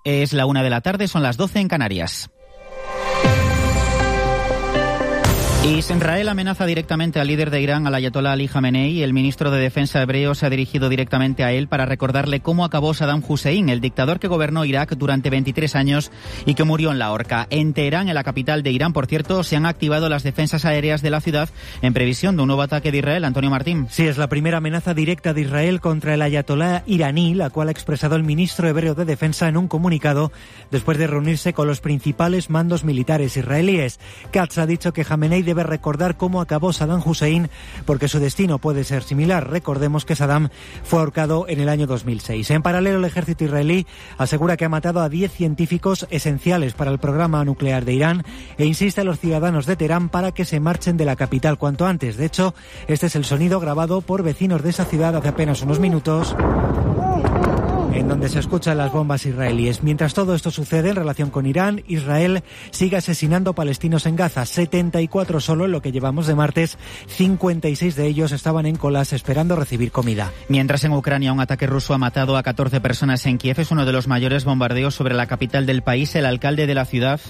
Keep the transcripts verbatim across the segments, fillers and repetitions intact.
Es la una de la tarde, son las doce en Canarias. Israel amenaza directamente al líder de Irán, al ayatolá Ali Jamenei. El ministro de Defensa hebreo se ha dirigido directamente a él para recordarle cómo acabó Saddam Hussein, el dictador que gobernó Irak durante veintitrés años y que murió en la horca. En Teherán, en la capital de Irán, por cierto, se han activado las defensas aéreas de la ciudad en previsión de un nuevo ataque de Israel. Antonio Martín. Sí, es la primera amenaza directa de Israel contra el ayatolá iraní, la cual ha expresado el ministro hebreo de Defensa en un comunicado después de reunirse con los principales mandos militares israelíes. Katz ha dicho que Jamenei debe recordar cómo acabó Saddam Hussein porque su destino puede ser similar. Recordemos que Saddam fue ahorcado en el año dos mil seis. En paralelo, el ejército israelí asegura que ha matado a diez científicos esenciales para el programa nuclear de Irán e insiste a los ciudadanos de Teherán para que se marchen de la capital cuanto antes. De hecho, este es el sonido grabado por vecinos de esa ciudad hace apenas unos minutos, en donde se escuchan las bombas israelíes. Mientras todo esto sucede en relación con Irán, Israel sigue asesinando palestinos en Gaza. setenta y cuatro solo en lo que llevamos de martes. cincuenta y seis de ellos estaban en colas esperando recibir comida. Mientras en Ucrania un ataque ruso ha matado a catorce personas en Kiev. Es uno de los mayores bombardeos sobre la capital del país. El alcalde de la ciudad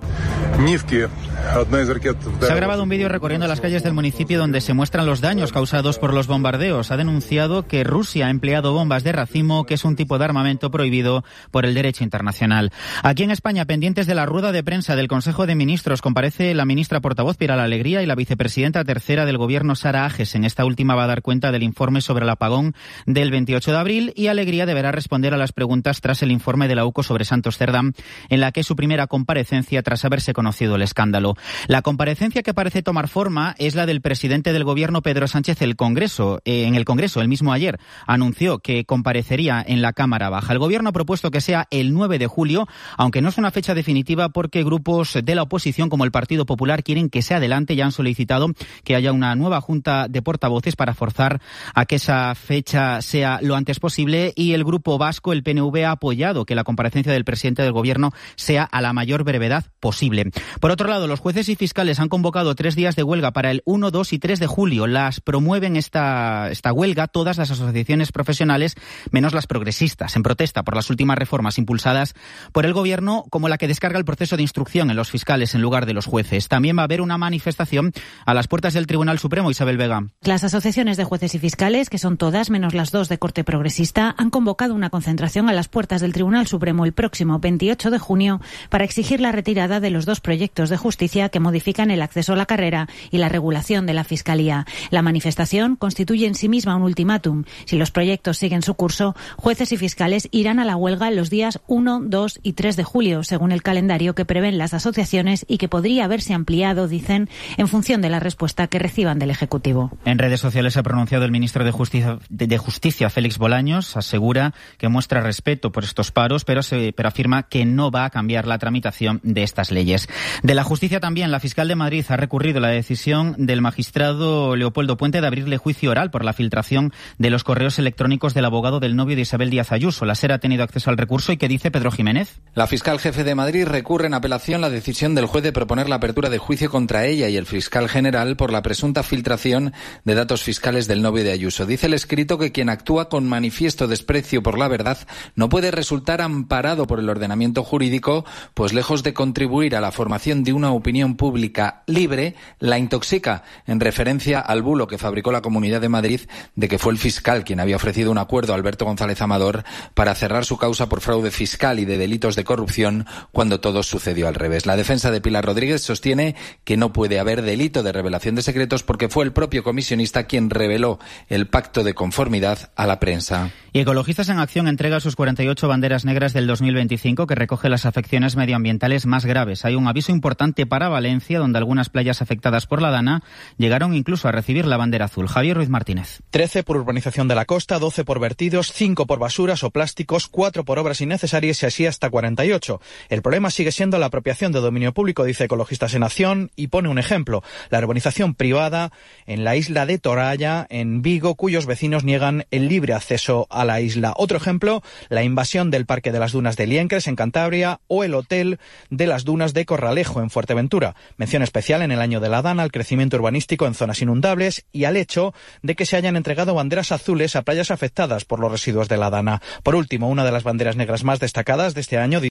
se ha grabado un vídeo recorriendo las calles del municipio donde se muestran los daños causados por los bombardeos. Ha denunciado que Rusia ha empleado bombas de racimo, que es un tipo de armamento prohibido por el derecho internacional. Aquí en España, pendientes de la rueda de prensa del Consejo de Ministros, comparece la ministra portavoz Pilar Alegría y la vicepresidenta tercera del Gobierno, Sara Ages. En esta última va a dar cuenta del informe sobre el apagón del veintiocho de abril y Alegría deberá responder a las preguntas tras el informe de la U C O sobre Santos Cerdá, en la que es su primera comparecencia tras haberse conocido el escándalo. La comparecencia que parece tomar forma es la del presidente del Gobierno, Pedro Sánchez, el Congreso. Eh, en el Congreso, el mismo ayer, anunció que comparecería en la Cámara Baja. El Gobierno ha propuesto que sea el nueve de julio, aunque no es una fecha definitiva porque grupos de la oposición, como el Partido Popular, quieren que se adelante y han solicitado que haya una nueva junta de portavoces para forzar a que esa fecha sea lo antes posible, y el Grupo Vasco, el P N V, ha apoyado que la comparecencia del presidente del Gobierno sea a la mayor brevedad posible. Por otro lado, los jueces y fiscales han convocado tres días de huelga para el uno, dos y tres de julio. Las promueven esta, esta huelga todas las asociaciones profesionales, menos las progresistas, en protesta por las últimas reformas impulsadas por el Gobierno, como la que descarga el proceso de instrucción en los fiscales en lugar de los jueces. También va a haber una manifestación a las puertas del Tribunal Supremo. Isabel Vega. Las asociaciones de jueces y fiscales, que son todas menos las dos de corte progresista, han convocado una concentración a las puertas del Tribunal Supremo el próximo veintiocho de junio para exigir la retirada de los dos proyectos de justicia que modifican el acceso a la carrera y la regulación de la Fiscalía. La manifestación constituye en sí misma un ultimátum. Si los proyectos siguen su curso, jueces y fiscales irán a la huelga los días uno, dos y tres de julio, según el calendario que prevén las asociaciones y que podría haberse ampliado, dicen, en función de la respuesta que reciban del Ejecutivo. En redes sociales se ha pronunciado el ministro de Justicia, de, de Justicia Félix Bolaños. Asegura que muestra respeto por estos paros, pero, se, pero afirma que no va a cambiar la tramitación de estas leyes. De la justicia también, la fiscal de Madrid ha recurrido la decisión del magistrado Leopoldo Puente de abrirle juicio oral por la filtración de los correos electrónicos del abogado del novio de Isabel Díaz Ayuso. La SER ha tenido acceso al recurso. ¿Y qué dice Pedro Jiménez? La fiscal jefe de Madrid recurre en apelación la decisión del juez de proponer la apertura de juicio contra ella y el fiscal general por la presunta filtración de datos fiscales del novio de Ayuso. Dice el escrito que quien actúa con manifiesto desprecio por la verdad no puede resultar amparado por el ordenamiento jurídico, pues lejos de contribuir a la formación de una opinión pública libre, la intoxica, en referencia al bulo que fabricó la Comunidad de Madrid de que fue el fiscal quien había ofrecido un acuerdo a Alberto González Amador para cerrar su causa por fraude fiscal y de delitos de corrupción, cuando todo sucedió al revés. La defensa de Pilar Rodríguez sostiene que no puede haber delito de revelación de secretos porque fue el propio comisionista quien reveló el pacto de conformidad a la prensa. Y Ecologistas en Acción entrega sus cuarenta y ocho banderas negras del dos mil veinticinco, que recoge las afecciones medioambientales más graves. Hay un aviso importante para Valencia, donde algunas playas afectadas por la Dana llegaron incluso a recibir la bandera azul. Javier Ruiz Martínez. trece por urbanización de la costa, doce por vertidos, cinco por basuras o plásticos, cuatro por obras innecesarias y así hasta cuarenta y ocho. El problema sigue siendo la apropiación de dominio público, dice Ecologistas en Acción, y pone un ejemplo: la urbanización privada en la isla de Toralla, en Vigo, cuyos vecinos niegan el libre acceso a la isla. Otro ejemplo, la invasión del Parque de las Dunas de Liencres, en Cantabria, o el Hotel de las Dunas de Corralejo, en Fuerteventura. Mención especial en el año de la Dana al crecimiento urbanístico en zonas inundables y al hecho de que se hayan entregado banderas azules a playas afectadas por los residuos de la Dana. Por último, una de las banderas negras más destacadas de este año